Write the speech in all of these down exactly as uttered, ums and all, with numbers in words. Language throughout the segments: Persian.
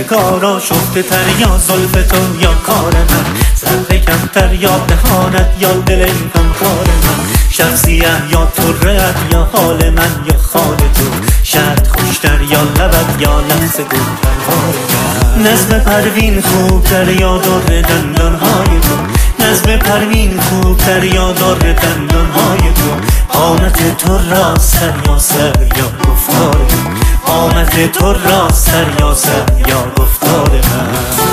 روزگارا شفته تر یا زلف تو یا کار من، ذره کمتر یا دهانت یا دل غمخوار من، شخصیت یا طره‌ات یا حال من یا خال تو، شرط خوشتر یا لبت یا لمس گل‌پرهار من، نظم پروین خوبتر یا در دندانهای تو، نظم پروین خوبتر یا در دندانهای تو، قامت تو را سر یا سر یا گفتار من، قامت تو را سر یا سر یا گفتار من.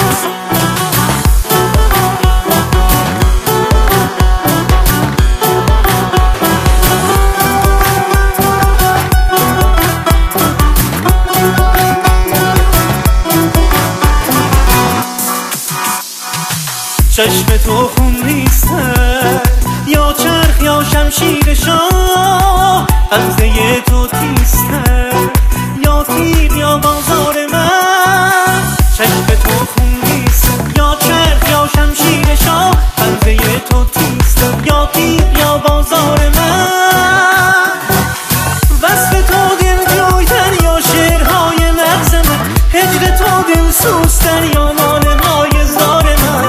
چشم تو خون نیستن یا چرخ یا شمشیر شاه، غمزه تو تیزتر یا تیر یا بازار من، چشم تو خون نیستن یا چرخ یا شمشیر شاه، غمزه تو تیزتر یا تیر یا بازار من، وصف تو دلجویتر یا شعرهای مغز من، هجر تو دلسوزتر یا ناله های زار من،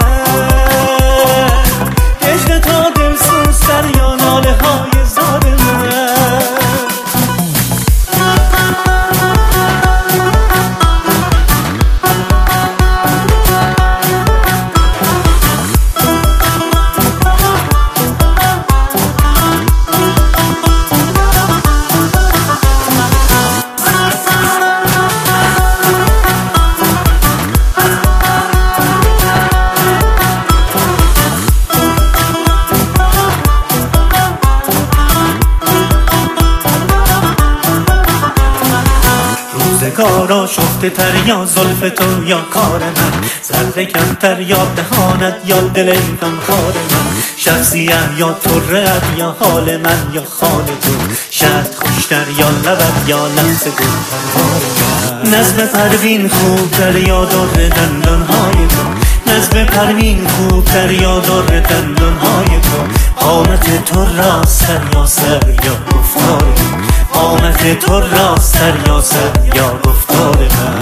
روزگارا شفته تر یا زلف تو یا کار من، ذره کمتر یا دهانت یا دل غمخوار من، شخصیت یا طره‌ات یا حال من یا خال تو، شرط خوشتر یا لبت یا لمس گل‌پرهار من، نظم پروین خوبتر یا در دندانهای تو، نظم پروین خوبتر یا در دندانهای تو، قامت تو را سر یا سر یا گفتار من، قامت تو را سر یا سر یا گفتار من.